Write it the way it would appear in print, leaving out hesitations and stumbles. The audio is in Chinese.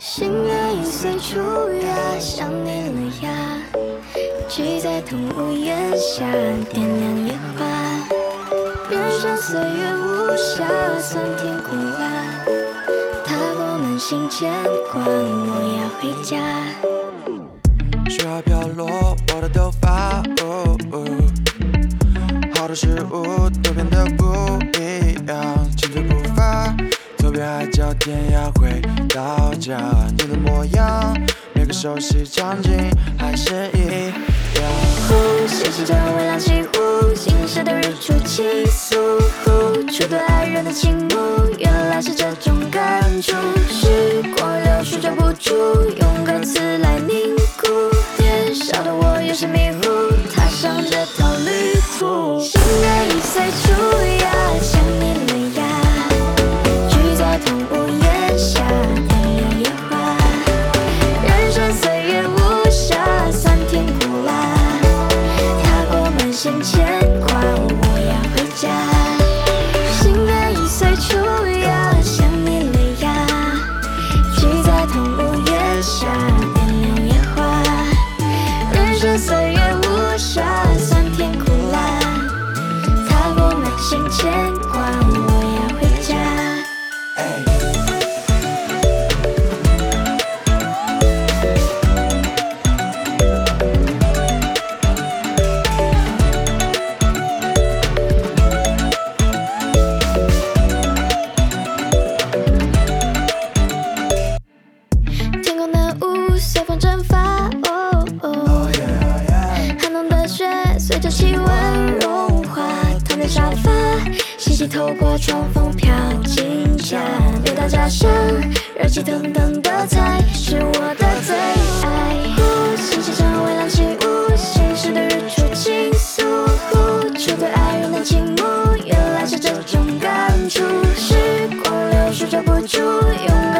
心月已随处呀，想你了呀。聚在同屋檐下，点亮野花。人生岁月无暇，酸甜苦辣。踏过满心牵挂，我要回家。 雪花飘落我的头发，好多事物都变得不一样，轻追不发，走遍海角天涯回到家，你的模样，每个熟悉场景还是一样。 星星着微亮起雾，心事的日出起诉，触对爱人的倾慕，原来是这种感触。时光流逝抓不住，用歌词来凝固。年少的我有些迷糊，踏上这条旅途。心月已随处呀，想你了呀。聚在同屋檐下，点亮野花。人生岁月无暇，酸甜苦辣。踏过满心牵挂，我要回家。心月已随处呀，想你了呀。聚在同屋檐下，点亮野花。人生岁月无暇，酸甜苦辣。踏过满心牵挂，我要回家。天空的雾随风蒸发，寒冬的雪随着气温融化，躺在沙发，细细透过窗缝飘进家。回到家乡，热气腾腾的菜是我的最爱。星星上微亮起雾，心事的日出倾诉，触对爱人的倾慕，原来是这种感触。时光流逝抓不住，用